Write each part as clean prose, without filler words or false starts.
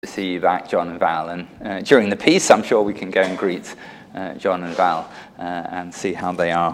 See you back, John and Val, and during the piece I'm sure we can go and greet John and Val and see how they are.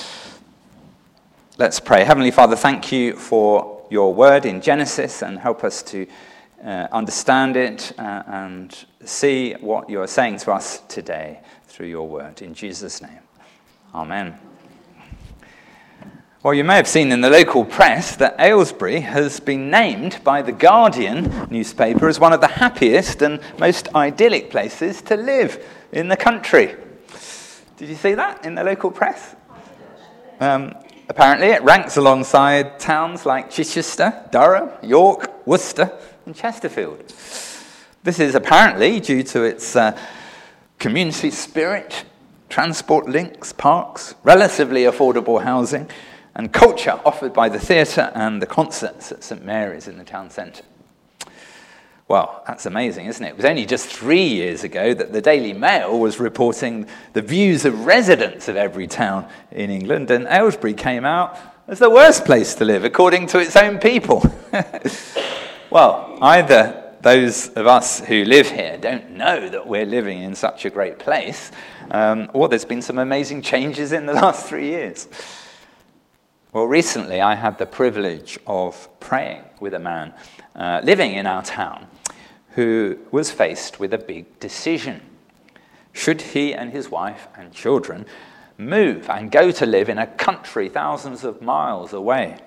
Let's pray. Heavenly Father, thank you for your word in Genesis, and help us to understand it and see what you're saying to us today through your word. In Jesus' name, amen. Well, you may have seen in the local press that Aylesbury has been named by The Guardian newspaper as one of the happiest and most idyllic places to live in the country. Did you see that in the local press? Apparently it ranks alongside towns like Chichester, Durham, York, Worcester and Chesterfield. This is apparently due to its community spirit, transport links, parks, relatively affordable housing, and culture offered by the theatre and the concerts at St Mary's in the town centre. Well, that's amazing, isn't it? It was only just 3 years ago that the Daily Mail was reporting the views of residents of every town in England, and Aylesbury came out as the worst place to live, according to its own people. Well, either those of us who live here don't know that we're living in such a great place, or there's been some amazing changes in the last 3 years. Well, recently I had the privilege of praying with a man living in our town who was faced with a big decision. Should he and his wife and children move and go to live in a country thousands of miles away?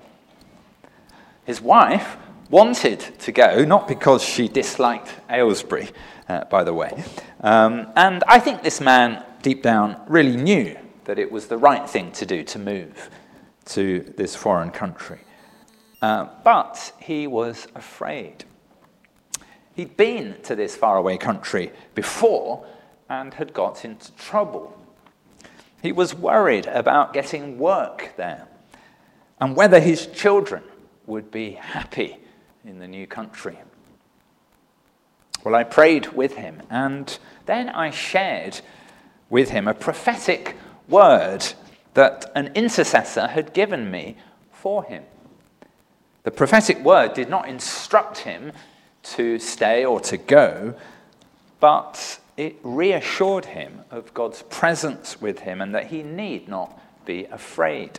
His wife wanted to go, not because she disliked Aylesbury, by the way. And I think this man, deep down, really knew that it was the right thing to do to move to this foreign country. But he was afraid. He'd been to this faraway country before and had got into trouble. He was worried about getting work there and whether his children would be happy in the new country. Well, I prayed with him, and then I shared with him a prophetic word that an intercessor had given me for him. The prophetic word did not instruct him to stay or to go, but it reassured him of God's presence with him and that he need not be afraid.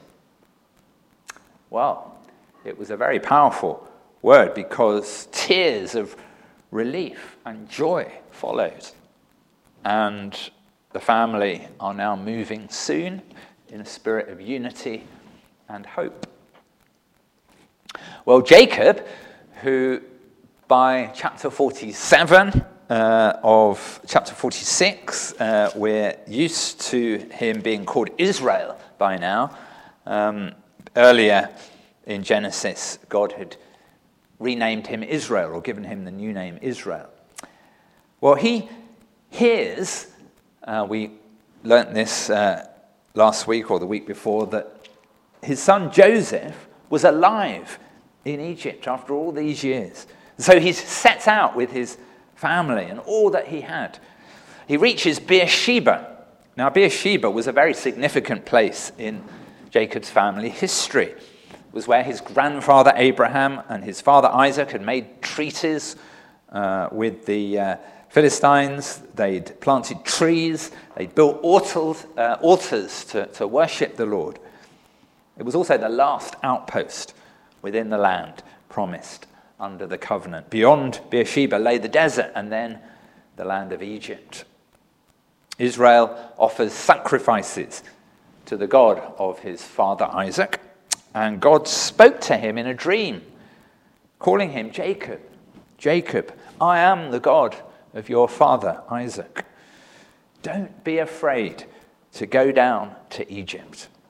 Well, it was a very powerful word because tears of relief and joy followed. And the family are now moving soon in a spirit of unity and hope. Well, Jacob, who by chapter 47 of chapter 46, we're used to him being called Israel by now. Earlier in Genesis, God had renamed him Israel, or given him the new name Israel. Well, he hears, we learnt this last week or the week before, that his son Joseph was alive in Egypt after all these years. So he's set out with his family and all that he had. He reaches Beersheba. Now, Beersheba was a very significant place in Jacob's family history. It was where his grandfather Abraham and his father Isaac had made treaties with the Philistines. They'd planted trees. They'd built altars to worship the Lord. It was also the last outpost within the land promised under the covenant. Beyond Beersheba lay the desert and then the land of Egypt. Israel offers sacrifices to the God of his father Isaac, and God spoke to him in a dream, calling him Jacob. Jacob, I am the God of your father Isaac. Don't be afraid to go down to Egypt.